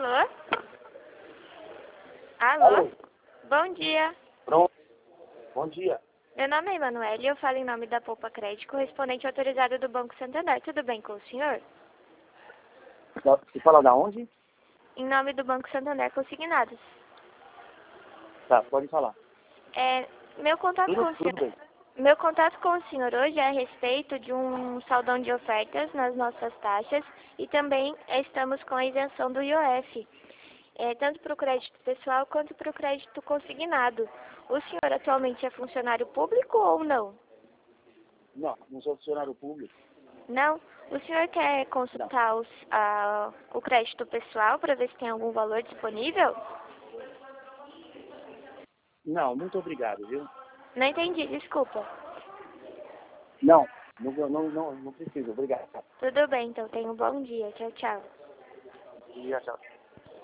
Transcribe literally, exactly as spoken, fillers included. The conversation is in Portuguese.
Alô? Alô? Alô? Bom dia. Pronto. Bom dia. Meu nome é Emanuele e eu falo em nome da Poupa Crédito, correspondente autorizado do Banco Santander. Tudo bem com o senhor? Você fala da onde? Em nome do Banco Santander Consignados. Tá, pode falar. É, meu contato com Tudo, o tudo senhor... bem. Meu contato com o senhor hoje é a respeito de um saldão de ofertas nas nossas taxas e também estamos com a isenção do I O F, é, tanto para o crédito pessoal quanto para o crédito consignado. O senhor atualmente é funcionário público ou não? Não, não sou funcionário público. Não? O senhor quer Não. consultar os, a, o crédito pessoal para ver se tem algum valor disponível? Não, muito obrigado, viu? Não entendi, desculpa. Não, não, não, não, não preciso, obrigado. Tudo bem, então tenha um bom dia. Tchau, tchau. E tchau.